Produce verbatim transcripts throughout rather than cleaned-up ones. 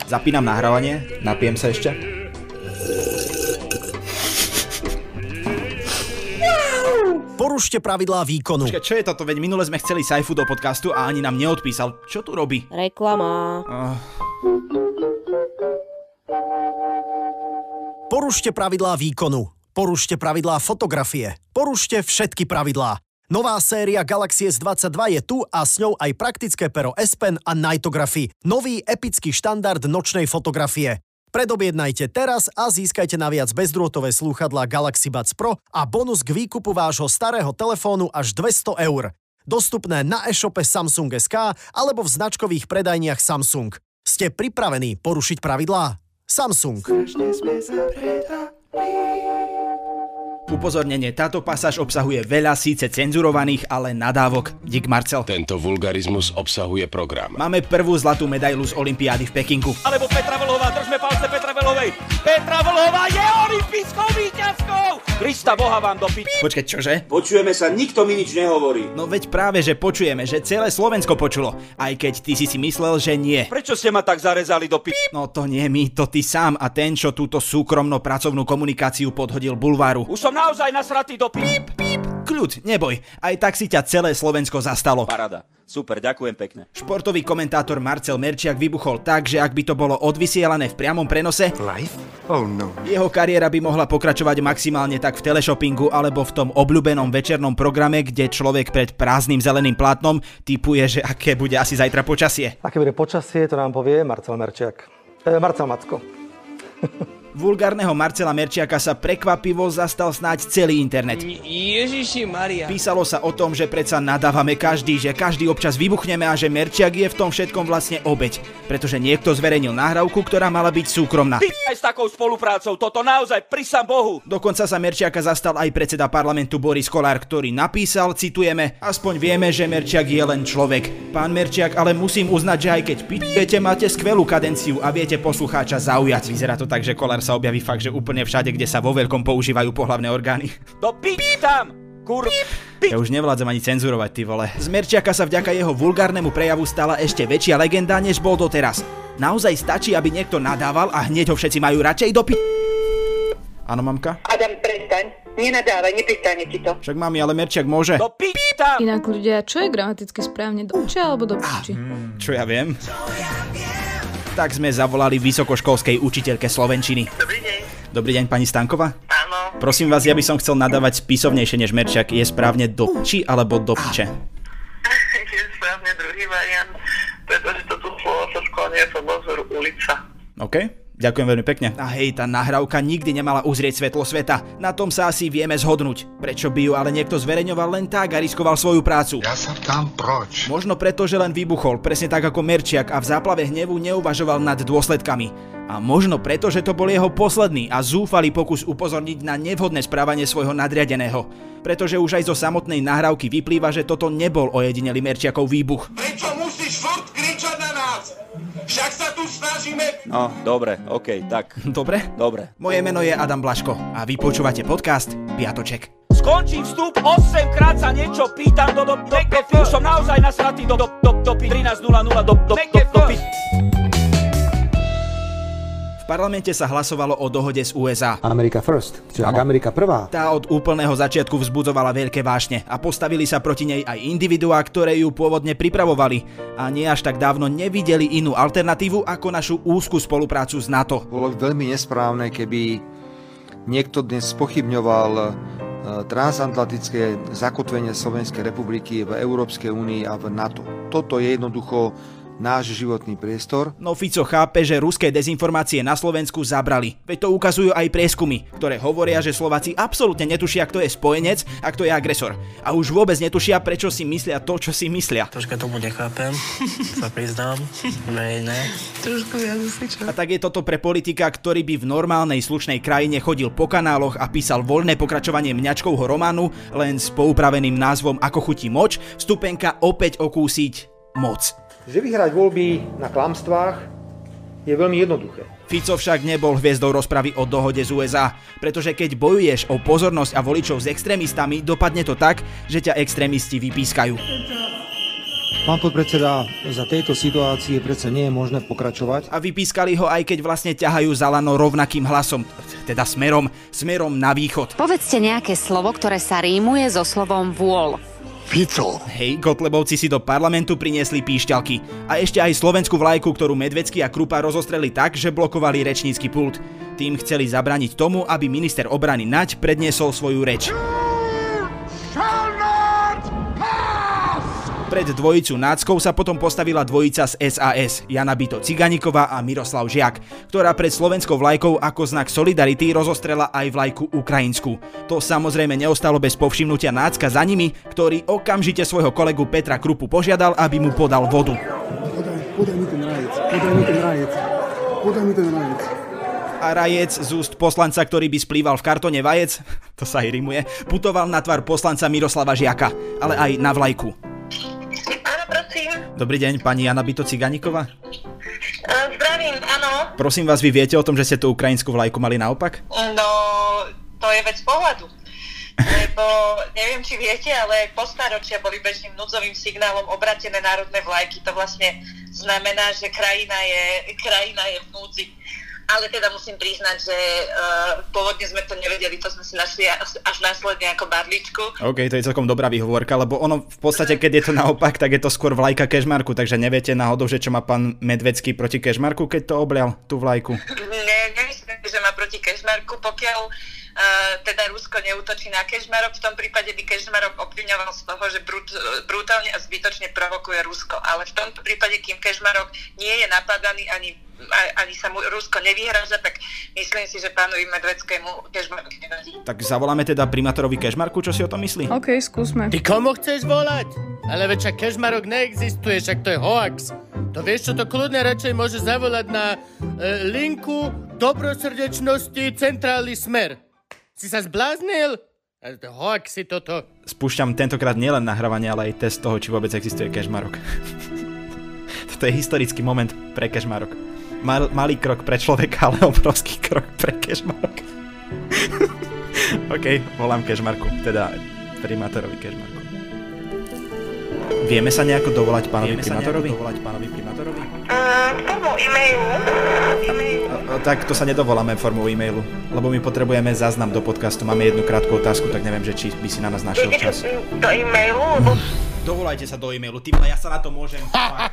Zapínam nahrávanie, napijem sa ešte. Porušte pravidlá výkonu. Počkaj, čo je toto? Veď minule sme chceli Saifu do podcastu a ani nám neodpísal. Čo tu robí? Reklama. Uh... Porušte pravidlá výkonu. Porušte pravidlá fotografie. Porušte všetky pravidlá. Nová séria Galaxy S dvadsaťdva je tu a s ňou aj praktické pero S Pen a Nightography. Nový epický štandard nočnej fotografie. Predobjednajte teraz a získajte naviac bezdrôtové slúchadlá Galaxy Buds Pro a bonus k výkupu vášho starého telefónu až dvesto eur. Dostupné na e-shope Samsung bodka es ká alebo v značkových predajniach Samsung. Ste pripravení porušiť pravidlá? Samsung. Upozornenie, táto pasáž obsahuje veľa síce cenzurovaných, ale nadávok. Dík Marcel. Tento vulgarizmus obsahuje program. Máme prvú zlatú medailu z olympiády v Pekingu. Alebo Petra Vlhová, držme palce Petra Vlhovej. Petra Vlhová je olympijskou víťazkou! Krista Boha vám do pi... Počkaj, čože? Počujeme sa, nikto mi nič nehovorí. No veď práve, že počujeme, že celé Slovensko počulo. Aj keď ty si si myslel, že nie. Prečo ste ma tak zarezali do pi... No to nie my, to ty sám a ten, čo túto súkromno-pracovnú komunikáciu podhodil bulváru. Už som naozaj nasratý do pi... Píp, píp. Kľud, neboj, aj tak si ťa celé Slovensko zastalo. Parada. Super, ďakujem pekne. Športový komentátor Marcel Merčiak vybuchol tak, že ak by to bolo odvysielané v priamom prenose, Live? Oh no. Jeho kariéra by mohla pokračovať maximálne tak v teleshoppingu alebo v tom obľúbenom večernom programe, kde človek pred prázdnym zeleným plátnom tipuje, že aké bude asi zajtra počasie. Aké bude počasie, to nám povie Marcel Merčiak. E, Marcel Macko. Vulgárneho Marcela Merčiaka sa prekvapivo zastal snáď celý internet. Ježiši Maria. Písalo sa o tom, že predsa nadávame každý, že každý občas vybuchneme a že Merčiak je v tom všetkom vlastne obeť, pretože niekto zverejnil nahrávku, ktorá mala byť súkromná. Ty aj s takou spoluprácou, toto naozaj prisam Bohu. Dokonca sa Merčiaka zastal aj predseda parlamentu Boris Kollár, ktorý napísal, citujeme, aspoň vieme, že Merčiak je len človek. Pán Merčiak, ale musím uznať, že aj keď píte, máte skvelú kadenciu a viete poslucháča zaujať. Vyzerá to tak, že Kollár sa objaví fakt, že úplne všade, kde sa vo veľkom používajú pohlavné orgány. Do pi... tam! Kur... Ja už nevládzem ani cenzurovať, ty vole. Z Merčiaka sa vďaka jeho vulgárnemu prejavu stala ešte väčšia legenda, než bol doteraz. Naozaj stačí, aby niekto nadával a hneď ho všetci majú radšej do pi... Áno, mamka? Adam, prestaň. Nenadávaj, nepristane ti to. Však mami, ale Merčiak môže. Do pi... tam! Inak ľudia, čo je gramaticky správne? Do piči alebo do piči? Ah, čo ja viem? Tak sme zavolali vysokoškolskej učiteľke slovenčiny. Dobrý deň. Dobrý deň, pani Stanková? Áno. Prosím vás, ja by som chcel nadávať spisovnejšie než Merčiak. Je správne do či alebo do piče? Je správne druhý variant, pretože toto slovo sa sklonia sa dozoru ulica. OK, ďakujem veľmi pekne. A hej, tá nahrávka nikdy nemala uzrieť svetlo sveta. Na tom sa asi vieme zhodnúť. Prečo by ju ale niekto zverejňoval len tak a riskoval svoju prácu? Ja sa ptám proč. Možno preto, že len vybuchol, presne tak ako Merčiak a v záplave hnevu neuvažoval nad dôsledkami. A možno preto, že to bol jeho posledný a zúfalý pokus upozorniť na nevhodné správanie svojho nadriadeného. Pretože už aj zo samotnej nahrávky vyplýva, že toto nebol ojedinelý Merčiakov výbuch. Prečo musíš furt kričať na nás? Však sa tu snažíme... No, dobre, okej, okay, tak. Dobre? Dobre. Moje meno je Adam Blaško a vy počúvate podcast Piatoček. Skončím vstup, osem krát sa niečo pýtam do do do do do už som naozaj nasratý do do do do trinásť nula nula do do do do V parlamente sa hlasovalo o dohode z ú es á. Amerika first, čiže ak Amerika prvá. Tá od úplného začiatku vzbudzovala veľké vášne a postavili sa proti nej aj individuá, ktoré ju pôvodne pripravovali a nie až tak dávno nevideli inú alternatívu ako našu úzku spoluprácu s NATO. Bolo veľmi nesprávne, keby niekto dnes spochybňoval transatlantické zakotvenie Slovenskej republiky v Európskej únii a v NATO. Toto je jednoducho náš životný priestor. No Fico chápe, že ruské dezinformácie na Slovensku zabrali. Veď to ukazujú aj prieskumy, ktoré hovoria, že Slováci absolútne netušia, kto je spojenec a kto je agresor. A už vôbec netušia, prečo si myslia to, čo si myslia. Troška tomu nechápem, sa priznám. Ne, ne. Trošku ja zasičam. A tak je toto pre politika, ktorý by v normálnej slušnej krajine chodil po kanáloch a písal voľné pokračovanie mňačkovho románu len s poupraveným názvom Ako chutí moč, vstupenka opäť okúsiť moc. Že vyhrať voľby na klamstvách je veľmi jednoduché. Fico však nebol hviezdou rozpravy o dohode z ú es á, pretože keď bojuješ o pozornosť a voličov s extrémistami, dopadne to tak, že ťa extrémisti vypískajú. Pán podpredseda, za tejto situácie predsa nie je možné pokračovať. A vypískali ho, aj keď vlastne ťahajú za lano rovnakým hlasom, teda smerom, smerom na východ. Povedzte nejaké slovo, ktoré sa rímuje so slovom vôľ. Pito. Hej, Kotlebovci si do parlamentu priniesli píšťalky. A ešte aj slovenskú vlajku, ktorú Medvecký a Krupa rozostreli tak, že blokovali rečnícky pult. Tým chceli zabrániť tomu, aby minister obrany Naď predniesol svoju reč. Pred dvojicu náckov sa potom postavila dvojica z es a es, Jana Bito Ciganíková a Miroslav Žiak, ktorá pred slovenskou vlajkou ako znak solidarity rozostrela aj vlajku ukrajinskú. To samozrejme neostalo bez povšimnutia nácka za nimi, ktorý okamžite svojho kolegu Petra Krupu požiadal, aby mu podal vodu. Podaj, podaj mi ten rajec, podaj mi ten rajec, podaj mi ten rajec. A rajec z úst poslanca, ktorý by splýval v kartone vajec, to sa aj rimuje, putoval na tvar poslanca Miroslava Žiaka, ale aj na vlajku. Dobrý deň, pani Jana Bito Ciganíková. Uh, zdravím, áno. Prosím vás, vy viete o tom, že ste tú ukrajinskú vlajku mali naopak? No, to je vec pohľadu. Lebo neviem, či viete, ale postáročia boli bežným núdzovým signálom obratené národné vlajky. To vlastne znamená, že krajina je, krajina je v núdzi. Ale teda musím priznať, že uh, pôvodne sme to nevedeli, to sme si našli až následne ako barličku. OK, to je celkom dobrá výhovorka, lebo ono v podstate, keď je to naopak, tak je to skôr vlajka Kežmarku, takže neviete náhodou, že čo má pán Medvecký proti Kežmarku, keď to oblial, tú vlajku? Nie, nemyslím, že má proti Kežmarku, pokiaľ uh, teda Rusko neútočí na Kežmarok, v tom prípade by Kežmarok obviňoval z toho, že brut, brutálne a zbytočne provokuje Rusko, ale v tomto prípade, kým Kežmarok nie je napadaný ani ani sa mu Rusko nevyhráža, tak myslím si, že pánovi Medveckému Kežmarok nevadí. Tak zavoláme teda primátorovi Kežmarku, čo si o tom myslí? OK, skúsme. Ty komu chceš volať? Ale veď však Kežmarok neexistuje, však to je hoax. To vieš čo, to kľudne radšej môže zavolať na e, linku dobrosrdečnosti Centrálny Smer. Si sa zbláznil? Ale to hoax si toto. Spúšťam tentokrát nielen nahrávanie, ale aj test toho, či vôbec existuje Kežmarok. Toto je historický moment pre Kežmarok. Mal, malý krok pre človeka, ale obrovský krok pre Kežmarok. OK, volám Kežmarku, teda primátorovi Kežmarku. Vieme sa nejako dovolať pánovi Vieme primátorovi? Sa dovolať pánovi primátorovi? Uh, formou e-mailu. e-mailu. A, tak to sa nedovoláme formou e-mailu, lebo my potrebujeme záznam do podcastu. Máme jednu krátku otázku, tak neviem, že či by si na nás našiel čas. Do e-mailu? Lebo... Dovolajte sa do e-mailu, ty ja sa na to môžem.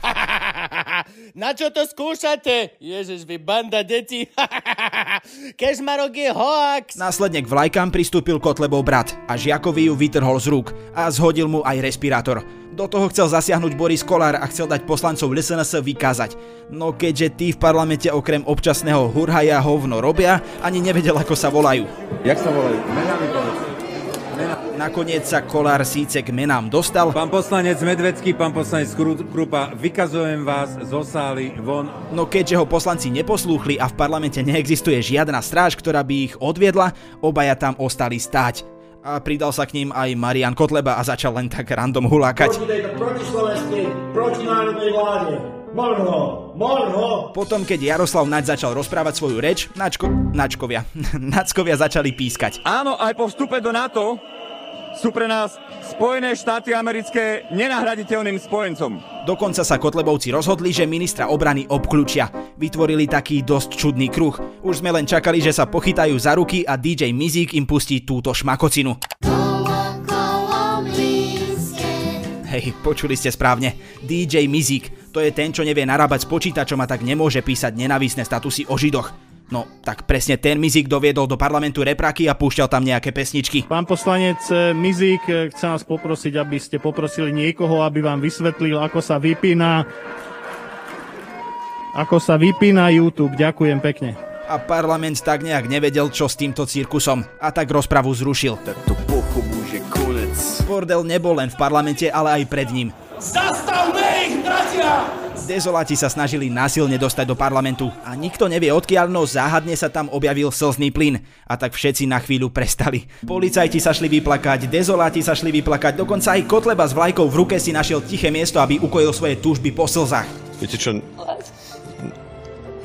Na čo to skúšate? Ježiš, vy banda detí. Kežmarok je hoax. Následne k vlajkám pristúpil Kotlebov brat a Žiakovi ju vytrhol z rúk a zhodil mu aj respirátor. Do toho chcel zasiahnuť Boris Kollár a chcel dať poslancov es en es vykázať. No keďže tí v parlamente okrem občasného hurhaja hovno robia, ani nevedel, ako sa volajú. Jak sa volajú? Mená mi povedz. Nakoniec sa Kollár síce k menám dostal. Pán poslanec Medvecký, pán poslanec Krupa, vykazujem vás zo sály von. No keďže ho poslanci neposlúchli a v parlamente neexistuje žiadna stráž, ktorá by ich odviedla, obaja tam ostali stáť. A pridal sa k ním aj Marian Kotleba a začal len tak random hulákať. Proti tejto protislovenskej, protinárodnej vláde. Morho, morho. Potom, keď Jaroslav Naď začal rozprávať svoju reč, Načko... Načkovia. Nackovia začali pískať. Áno, aj po vstupe do NATO sú pre nás Spojené štáty americké nenahraditeľným spojencom. Dokonca sa Kotlebovci rozhodli, že ministra obrany obkľúčia. Vytvorili taký dosť čudný kruh. Už sme len čakali, že sa pochytajú za ruky a dý džej Mizík im pustí túto šmakocinu. Hej, počuli ste správne. dý džej Mizík, to je ten, čo nevie narábať s počítačom a tak nemôže písať nenávisné statusy o Židoch. No, tak presne ten Mizík doviedol do parlamentu repráky a púšťal tam nejaké pesničky. Pán poslanec Mizík, chce nás poprosiť, aby ste poprosili niekoho, aby vám vysvetlil, ako sa vypína ako sa vypína YouTube. Ďakujem pekne. A parlament tak nejak nevedel, čo s týmto cirkusom. A tak rozpravu zrušil. Tak to pochobu, že konec. Bordel nebol len v parlamente, ale aj pred ním. Zastavme ich, bratia! Dezoláti sa snažili násilne dostať do parlamentu a nikto nevie odkiaľ, no záhadne sa tam objavil slzný plyn a tak všetci na chvíľu prestali. Policajti sa šli vyplakať, dezoláti sa šli vyplakať, dokonca aj Kotleba s vlajkou v ruke si našiel tiché miesto, aby ukojil svoje túžby po slzách. Viete čo?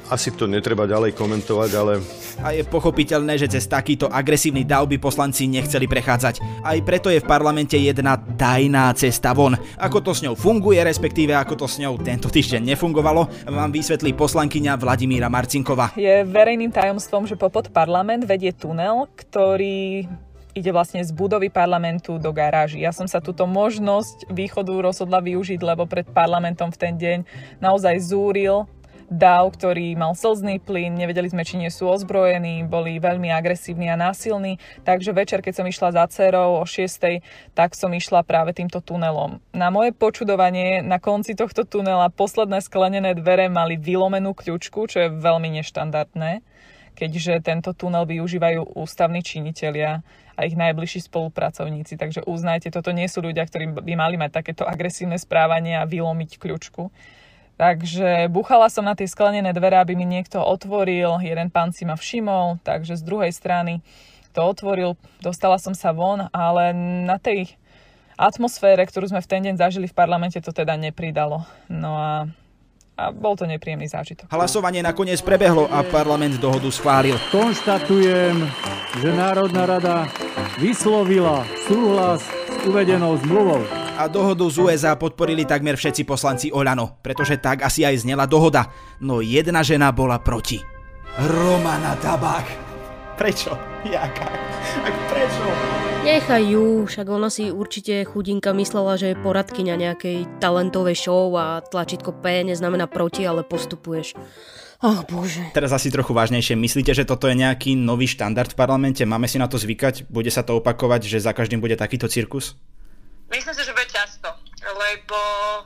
asi to netreba ďalej komentovať, ale... A je pochopiteľné, že cez takýto agresívny dav by poslanci nechceli prechádzať. Aj preto je v parlamente jedna tajná cesta von. Ako to s ňou funguje, respektíve ako to s ňou tento týždeň nefungovalo, vám vysvetlí poslankyňa Vladimíra Marcinková. Je verejným tajomstvom, že popod parlament vedie tunel, ktorý ide vlastne z budovy parlamentu do garáži. Ja som sa túto možnosť východu rozhodla využiť, lebo pred parlamentom v ten deň naozaj zúril dav, ktorý mal slzný plyn, nevedeli sme, či nie sú ozbrojení, boli veľmi agresívni a násilní, takže večer, keď som išla za dcerou o šiestej, tak som išla práve týmto tunelom. Na moje počudovanie, na konci tohto tunela posledné sklenené dvere mali vylomenú kľučku, čo je veľmi neštandardné, keďže tento tunel využívajú ústavní činitelia a ich najbližší spolupracovníci, takže uznajte, toto nie sú ľudia, ktorí by mali mať takéto agresívne správanie a vylomiť kľučku. Takže buchala som na tie sklenené dvere, aby mi niekto otvoril, jeden pán si ma všimol, takže z druhej strany to otvoril, dostala som sa von, ale na tej atmosfére, ktorú sme v ten deň zažili v parlamente, to teda nepridalo. No a, a bol to nepríjemný zážitok. Hlasovanie nakoniec prebehlo a parlament dohodu schválil. Konštatujem, že Národná rada vyslovila súhlas s uvedenou zmluvou. A dohodu z ú es á podporili takmer všetci poslanci Oľano, pretože tak asi aj znela dohoda. No jedna žena bola proti. Romana Tabák. Prečo? Jaká? Prečo? Nechaj ju, však ona si určite chudinka myslela, že je poradkyňa nejakej talentovej show a tlačítko P neznamená proti, ale postupuješ. Ach, bože. Teraz asi trochu vážnejšie. Myslíte, že toto je nejaký nový štandard v parlamente? Máme si na to zvykať? Bude sa to opakovať, že za každým bude takýto cirkus? Myslím si, že bude často, lebo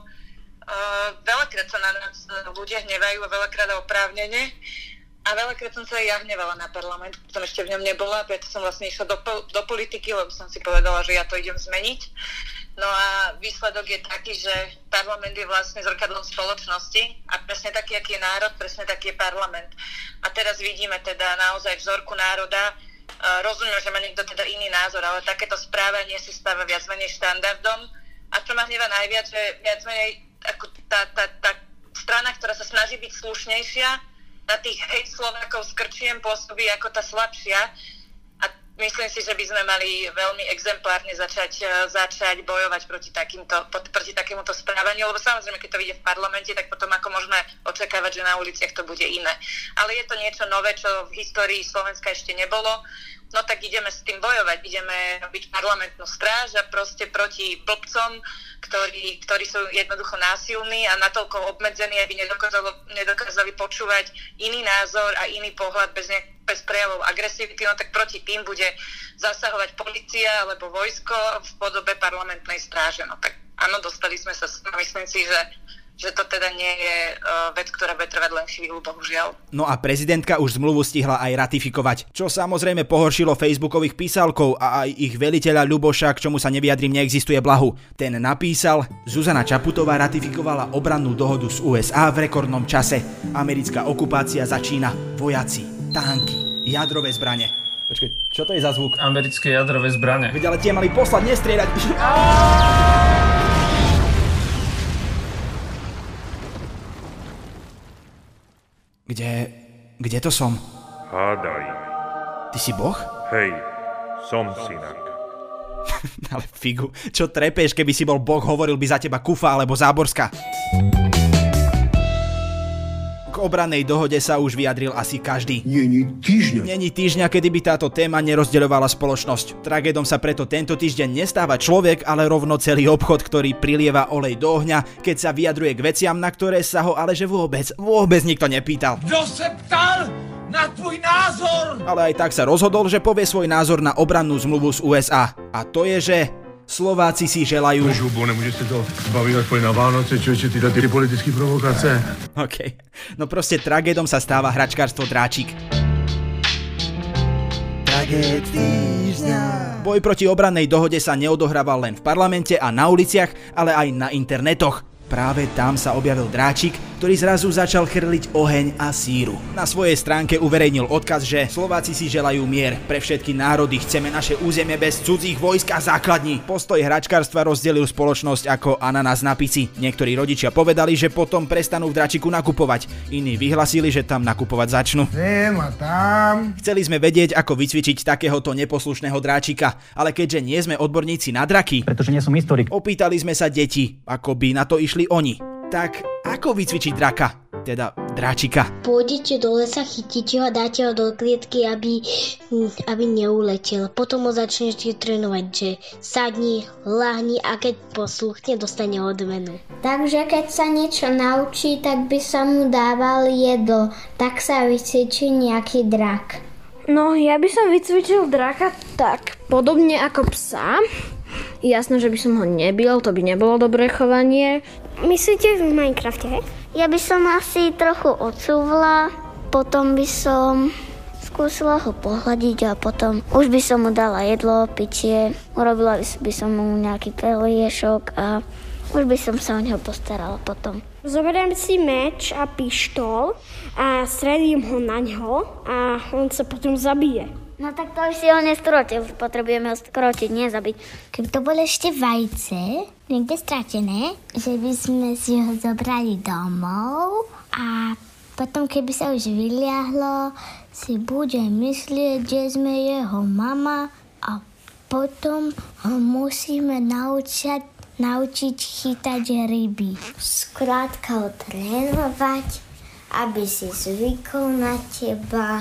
uh, veľakrát sa na nás ľudia hnevajú a veľakrát oprávnene a veľakrát som sa aj ja hnevala na parlament, som ešte v ňom nebola, preto som vlastne išla do, do politiky, lebo som si povedala, že ja to idem zmeniť. No a výsledok je taký, že parlament je vlastne zrkadlom spoločnosti a presne taký, aký je národ, presne taký je parlament. A teraz vidíme teda naozaj vzorku národa. Rozumiem, že má niekto teda iný názor, ale takéto správanie si stáva viac menej štandardom. A čo ma hneva najviac, že viac menej ako tá, tá, tá strana, ktorá sa snaží byť slušnejšia, na tých hejt Slovákov skrčiem pôsobí ako tá slabšia. A myslím si, že by sme mali veľmi exemplárne začať, začať bojovať proti, takýmto, proti takémuto správaniu, lebo samozrejme, keď to vyjde v parlamente, tak potom ako môžeme očakávať, že na uliciach to bude iné. Ale je to niečo nové, čo v histórii Slovenska ešte nebolo. No tak ideme s tým bojovať, ideme robiť parlamentnú stráž a proste proti blbcom, ktorí, ktorí sú jednoducho násilní a natoľko obmedzení, aby nedokázali, nedokázali počúvať iný názor a iný pohľad bez, nejak, bez prejavov agresivity, no tak proti tým bude zasahovať polícia alebo vojsko v podobe parlamentnej stráže. No tak áno, dostali sme sa, myslím si, že že to teda nie je uh, vec, ktorá bude trvať len chvíľu, bohužiaľ. No a prezidentka už zmluvu stihla aj ratifikovať, čo samozrejme pohoršilo facebookových písalkov a aj ich veliteľa Ľuboša, k čomu sa nevyjadrím, neexistuje blahu. Ten napísal: Zuzana Čaputová ratifikovala obrannú dohodu z ú es á v rekordnom čase. Americká okupácia začína. Vojaci, tanky, jadrové zbrane. Počkaj, čo to je za zvuk? Americké jadrové zbrane. Veď ale tie mali poslať, nestrieľať. Kde... kde to som? Hádaj. Ty si boh? Hej, som synak. Ale figu, čo trepeš, keby si bol boh, hovoril by za teba Kufa alebo Záborská. K obrannej dohode sa už vyjadril asi každý. Není týždňa. Není týždňa, kedy by táto téma nerozdeľovala spoločnosť. Tragédom sa preto tento týždeň nestáva človek, ale rovno celý obchod, ktorý prilieva olej do ohňa, keď sa vyjadruje k veciam, na ktoré sa ho ale že vôbec, vôbec nikto nepýtal. Kto sa ptal na tvoj názor? Ale aj tak sa rozhodol, že povie svoj názor na obrannú zmluvu z ú es á. A to je, že Slováci si želajú... Žubo, nemôžeš sa to baviť aspoň na Vánoce, čo je ty ty politické provokácie. OK, no proste tragédom sa stáva hračkárstvo Dráčik. Tragéd týždňa. Boj proti obrannej dohode sa neodohrával len v parlamente a na uliciach, ale aj na internetoch. Práve tam sa objavil Dráčik, ktorý zrazu začal chrliť oheň a síru. Na svojej stránke uverejnil odkaz, že Slováci si želajú mier. Pre všetky národy chceme naše územie bez cudzích vojsk a základní. Postoj hračkárstva rozdelil spoločnosť ako ananás na pici. Niektorí rodičia povedali, že potom prestanú v Dračiku nakupovať. Iní vyhlasili, že tam nakupovať začnú. Tam. Chceli sme vedieť, ako vycvičiť takéhoto neposlušného dráčika, ale keďže nie sme odborníci na draky, pretože nie som historik, opýtali sme sa detí, ako by na to išli oni. Tak ako vycvičiť draka? Teda dráčika. Pôjdete do lesa, chytíte ho a dáte ho do klietky, aby, aby neuletel. Potom ho začnete trénovať, že sadni, lahni a keď posluchne, dostane odmenu. Takže keď sa niečo naučí, tak by sa mu dával jedlo. Tak sa vycvičí nejaký drak. No, ja by som vycvičil draka tak podobne ako psa. Jasné, že by som ho nebil, to by nebolo dobré chovanie. Myslíte v Minecrafte, hej? Ja by som asi trochu odsúvla, potom by som skúsila ho pohľadiť a potom už by som mu dala jedlo, pitie, urobila by som mu nejaký peliešok a už by som sa o neho postarala potom. Zoberiem si meč a pištol a stredím ho na ňo a on sa potom zabije. No tak to už si ho neskrotil, potrebujeme ho skrotiť, nie zabiť. Keby to bolo ešte vajce, niekde stratené, že by sme si ho zobrali domov a potom keby sa už vyliahlo, si bude myslieť, že sme jeho mama a potom ho musíme naučiť, naučiť chytať ryby. Skrátka ho trénovať, aby si zvykol na teba.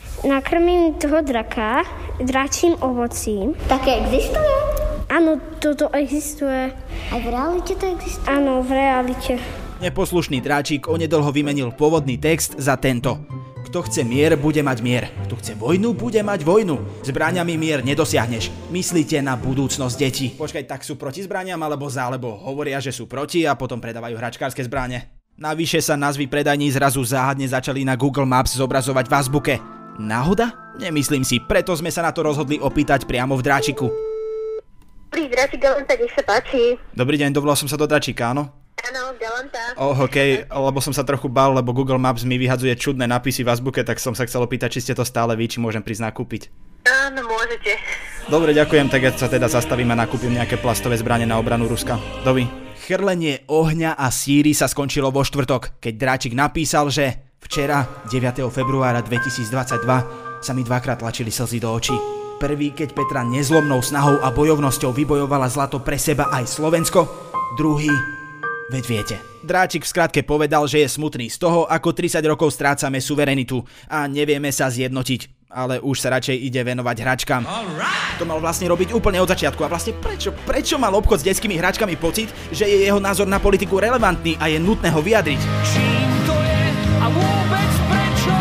Nakrmím toho draka dračím ovocím. Také existuje? Áno, toto existuje. Aj v realite to existuje? Áno, v realite. Neposlušný dráčik onedlho vymenil pôvodný text za tento. Kto chce mier, bude mať mier. Kto chce vojnu, bude mať vojnu. Zbraňami mier nedosiahneš. Myslíte na budúcnosť detí. Počkaj, tak sú proti zbraniam alebo za, alebo hovoria, že sú proti a potom predávajú hračkárske zbrane. Navyše sa názvy predajní zrazu záhadne začali na Google Maps zobrazovať v azbuke. Náhoda? Nemyslím si, preto sme sa na to rozhodli opýtať priamo v Dráčiku. Dobrý, Dráčik Galanta, nech sa páči. Dobrý deň, dovolal som sa do Dráčika, áno? Áno, Galanta. Oh, okej, okay, lebo som sa trochu bál, lebo Google Maps mi vyhadzuje čudné nápisy v azbuke, tak som sa chcel opýtať, či ste to stále vy, či môžem prísť nakúpiť. Áno, môžete. Dobre, ďakujem, tak ja sa teda zastavím a nakúpim nejaké plastové zbrane na obranu Ruska. Dovi. Chrlenie ohňa a síry sa skončilo vo štvrtok, keď Dráčik napísal, že včera, deviateho februára dvetisícdvadsaťdva, sa mi dvakrát tlačili slzy do očí. Prvý, keď Petra nezlomnou snahou a bojovnosťou vybojovala zlato pre seba aj Slovensko. Druhý, veď viete. Dráčik v skratke povedal, že je smutný z toho, ako tridsať rokov strácame suverenitu a nevieme sa zjednotiť. Ale už sa radšej ide venovať hračkám. To mal vlastne robiť úplne od začiatku. A vlastne prečo, prečo mal obchod s detskými hračkami pocit, že je jeho názor na politiku relevantný a je nutné ho vyjadriť? Čím to je a vôbec prečo?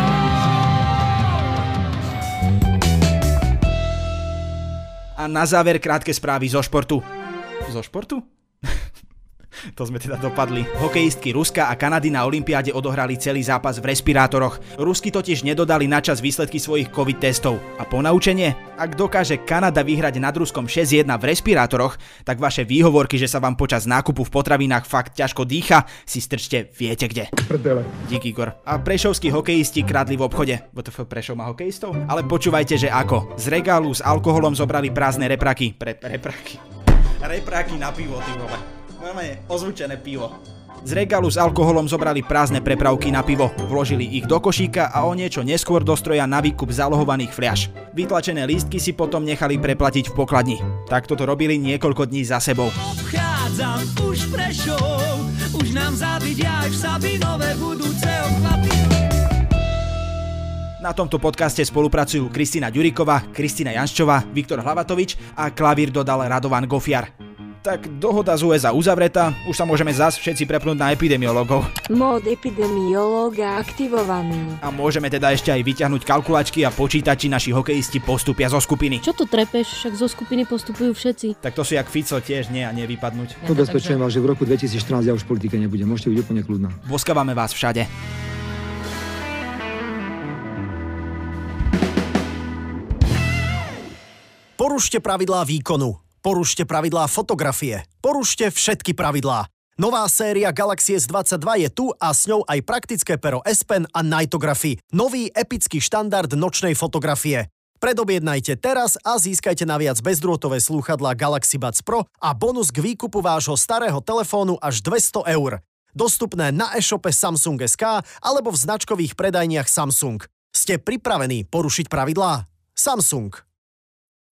A na záver krátke správy zo športu. Zo športu? To sme teda dopadli. Hokejistky Ruska a Kanady na olympiáde odohrali celý zápas v respirátoroch. Rusky totiž nedodali načas výsledky svojich covid testov. A ponaučenie? Ak dokáže Kanada vyhrať nad Ruskom šesť jedna v respirátoroch, tak vaše výhovorky, že sa vám počas nákupu v potravinách fakt ťažko dýcha, si strčte viete kde. Prdele. Díky, Igor. A prešovskí hokejisti kradli v obchode. W T F, Prešov má hokejistov? Ale počúvajte, že ako. Z regálu s alkoholom zobrali prázdne repraky. Pre, repraky. Repráky na pivo, ty vole. Máme ozvučené pivo. Z regálu s alkoholom zobrali prázdne prepravky na pivo, vložili ich do košíka a o niečo neskôr do stroja na výkup zálohovaných fľaš. Vytlačené lístky si potom nechali preplatiť v pokladni. Takto to robili niekoľko dní za sebou. Obchádzam už Prešov, už nám zavidia aj v Sabinove budúceho chlapi. Na tomto podcaste spolupracujú Kristina Ďuriková, Kristina Janščová, Viktor Hlavatovič a klavír dodal Radovan Gofiar. Tak dohoda z ú es á uzavretá, už sa môžeme zás všetci prepnúť na epidemiológov. Mód epidemiológa aktivovaný. A môžeme teda ešte aj vyťahnuť kalkulačky a počítať, či naši hokejisti postupia zo skupiny. Čo tu trepeš, však zo skupiny postupujú všetci. Tak to si jak Fico tiež nie a nevypadnúť. Ubezpečujem vás, že v roku dvetisícštrnásť ja už v politike nebudem, môžete byť úplne kľudná. Boskávame vás všade. Porušte pravidlá výkonu. Porušte pravidlá fotografie. Porušte všetky pravidlá. Nová séria Galaxy S dvadsaťdva je tu a s ňou aj praktické pero S Pen a Nightography, nový epický štandard nočnej fotografie. Predobjednajte teraz a získajte naviac bezdrôtové slúchadlá Galaxy Buds Pro a bonus k výkupu vášho starého telefónu až dvesto eur. Dostupné na e-shope Samsung bodka es ká alebo v značkových predajniach Samsung. Ste pripravení porušiť pravidlá? Samsung.